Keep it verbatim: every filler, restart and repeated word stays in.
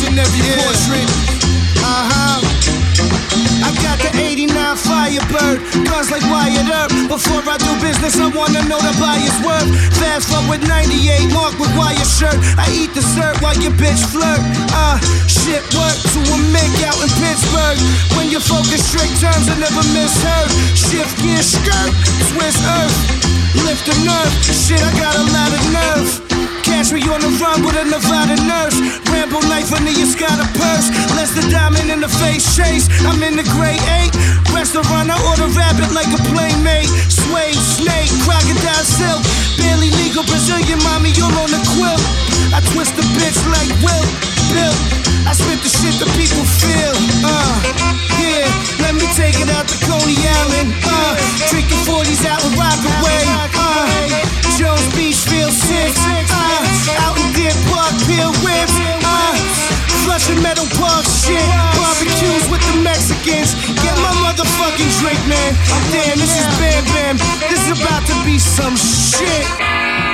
Diamonds in every yeah. portrait. Uh-huh. I got the eighty-nine Firebird, guns like Wyatt Earp. Before I do business, I wanna know the buyer's worth. Fast forward ninety-eight, marked with wire shirt. I eat dessert while your bitch flirt. Uh, shit work to a Mick out in Pittsburgh. When you focus strict terms, I never misheard. Shift gear, skirt, twist earth. Lift the nerve, shit, I got a lot of nerve. Catch me on the run with a Nevada nurse. Rambo knife under your Scotta purse. Less the diamond in the face chase. I'm in the grade eight. Restaurant, I order rabbit like a playmate. Suede, snake, crocodile silk. Barely legal Brazilian mommy, you're on the quilt. I twist the bitch like Will, Bill. I spit the shit that people feel. Uh, yeah, let me take it out to Coney Island. Uh, drinking forties out in Rockaway. Uh, Jones Beach, Field six. Uh, out in Deer Park, Peel Whips. Uh, flushing Meadow Park shit. Barbecues with the Mexicans. Get my motherfucking drink, man. Damn, this is Bam Bam. This is about to be some shit.